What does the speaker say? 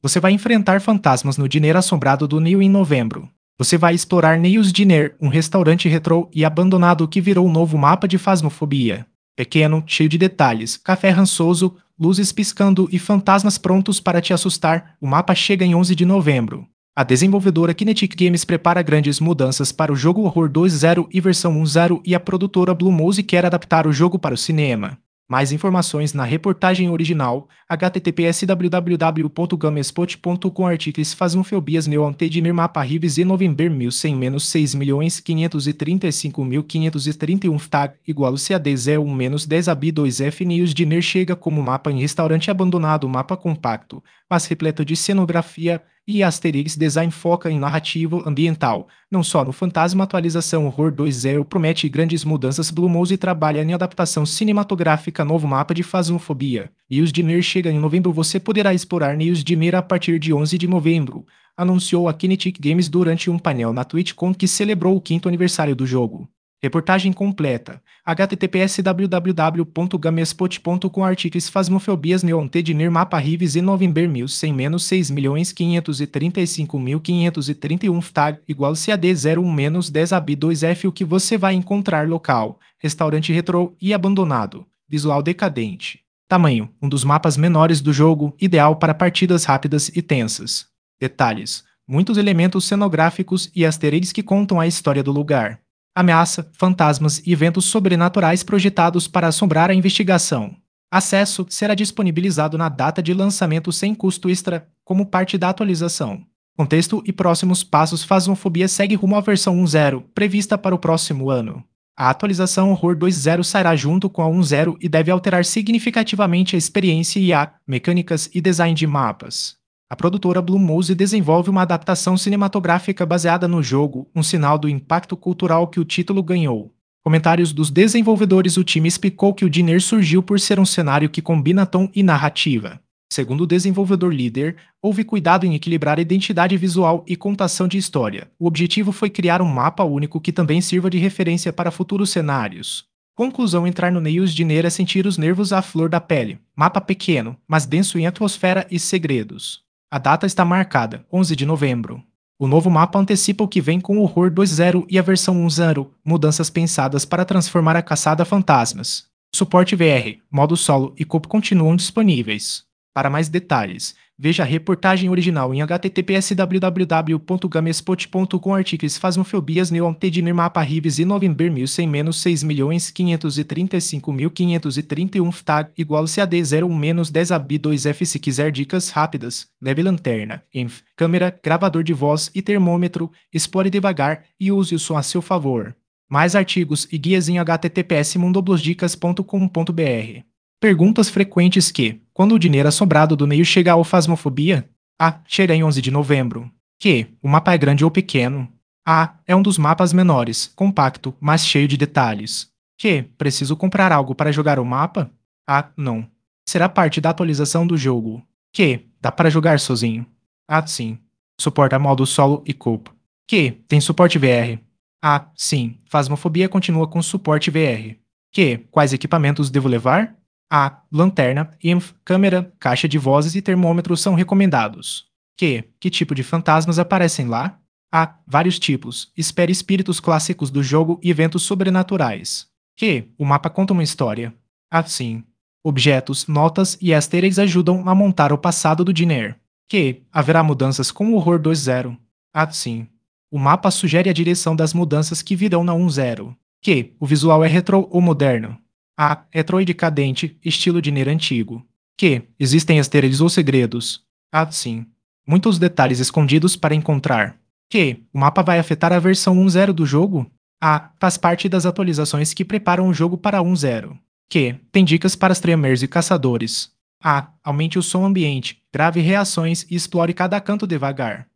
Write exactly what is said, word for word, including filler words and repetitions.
Você vai enfrentar fantasmas no Diner assombrado do Neo em novembro. Você vai explorar Neo's Diner, um restaurante retrô e abandonado que virou um novo mapa de phasmophobia. Pequeno, cheio de detalhes, café rançoso, luzes piscando e fantasmas prontos para te assustar, o mapa chega em onze de novembro. A desenvolvedora Kinetic Games prepara grandes mudanças para o jogo Horror dois ponto zero e versão um ponto zero e a produtora Blue Mose quer adaptar o jogo para o cinema. Mais informações na reportagem original, https www ponto gamespot ponto com artigos Phasmophobias Neoantediner Mapa Rives e November mil cem menos seis milhões quinhentos e trinta e cinco mil quinhentos e trinta e um ftag igual C A D zero um menos dez A B dois F News Diner chega como mapa em restaurante abandonado, mapa compacto, mas repleto de cenografia e Asterix Design foca em narrativo ambiental, não só no fantasma. Atualização Horror dois ponto zero promete grandes mudanças. Blue Mose trabalha em adaptação cinematográfica. Novo mapa de Phasmophobia. News Diner chega em novembro. Você poderá explorar News Diner a partir de onze de novembro, anunciou a Kinetic Games durante um painel na TwitchCon que celebrou o quinto aniversário do jogo. Reportagem completa. https www ponto gamespot ponto com artigos Phasmophobias Neoantediner Mapa Rives e November mil cem menos seis milhões quinhentos e trinta e cinco mil quinhentos e trinta e um ftag igual C A D zero um menos dez A B dois F. O que você vai encontrar: local, restaurante retrô e abandonado, visual decadente. Tamanho: um dos mapas menores do jogo, ideal para partidas rápidas e tensas. Detalhes: muitos elementos cenográficos e asteroides que contam a história do lugar. Ameaça, fantasmas e eventos sobrenaturais projetados para assombrar a investigação. Acesso será disponibilizado na data de lançamento sem custo extra, como parte da atualização. Contexto e próximos passos. Phasmophobia segue rumo à versão um ponto zero, prevista para o próximo ano. A atualização Horror dois ponto zero sairá junto com a um ponto zero e deve alterar significativamente a experiência I A, mecânicas e design de mapas. A produtora Blue Mose desenvolve uma adaptação cinematográfica baseada no jogo, um sinal do impacto cultural que o título ganhou. Comentários dos desenvolvedores: o time explicou que o Diner surgiu por ser um cenário que combina tom e narrativa. Segundo o desenvolvedor líder, houve cuidado em equilibrar a identidade visual e contação de história. O objetivo foi criar um mapa único que também sirva de referência para futuros cenários. Conclusão: entrar no Neo's Diner é sentir os nervos à flor da pele. Mapa pequeno, mas denso em atmosfera e segredos. A data está marcada, onze de novembro. O novo mapa antecipa o que vem com o Horror dois ponto zero e a versão um ponto zero, mudanças pensadas para transformar a caçada a fantasmas. Suporte V R, modo solo e co-op continuam disponíveis. Para mais detalhes, veja a reportagem original em https www ponto gamespot ponto com artigos Phasmophobias Neoantediner Mapa Rives e November mil cem menos seis milhões quinhentos e trinta e cinco mil quinhentos e trinta e um ftag igual C A D zero um menos dez A B dois F. Se quiser dicas rápidas, leve lanterna, inf, câmera, gravador de voz e termômetro, explore devagar e use o som a seu favor. Mais artigos e guias em https mundoblosdicas ponto com ponto br. Perguntas frequentes que, quando o Diner assombrado do meio chega ao Phasmophobia? A. Chega em onze de novembro. Q. O mapa é grande ou pequeno? A. É um dos mapas menores, compacto, mas cheio de detalhes. Q. Preciso comprar algo para jogar o mapa? A. Não. Será parte da atualização do jogo. Q. Dá para jogar sozinho? A. Sim. Suporta modo solo e co-op. Q. Tem suporte V R? A. Sim. Phasmophobia continua com suporte V R. Q. Quais equipamentos devo levar? A. Lanterna, inf, câmera, caixa de vozes e termômetro são recomendados. Q. Que tipo de fantasmas aparecem lá? A. Vários tipos. Espere espíritos clássicos do jogo e eventos sobrenaturais. Q. O mapa conta uma história. A. Sim. Objetos, notas e easter eggs ajudam a montar o passado do Diner. Q. Haverá mudanças com o Horror dois ponto zero. A. Sim. O mapa sugere a direção das mudanças que virão na um ponto zero. Q. O visual é retrô ou moderno? A. Retrô e decadente, estilo Diner antigo. Q. Existem easter eggs ou segredos? A. Sim. Muitos detalhes escondidos para encontrar. Q. O mapa vai afetar a versão um ponto zero do jogo? A. Faz parte das atualizações que preparam o jogo para um ponto zero. Q. Tem dicas para streamers e caçadores. A. Aumente o som ambiente, grave reações e explore cada canto devagar.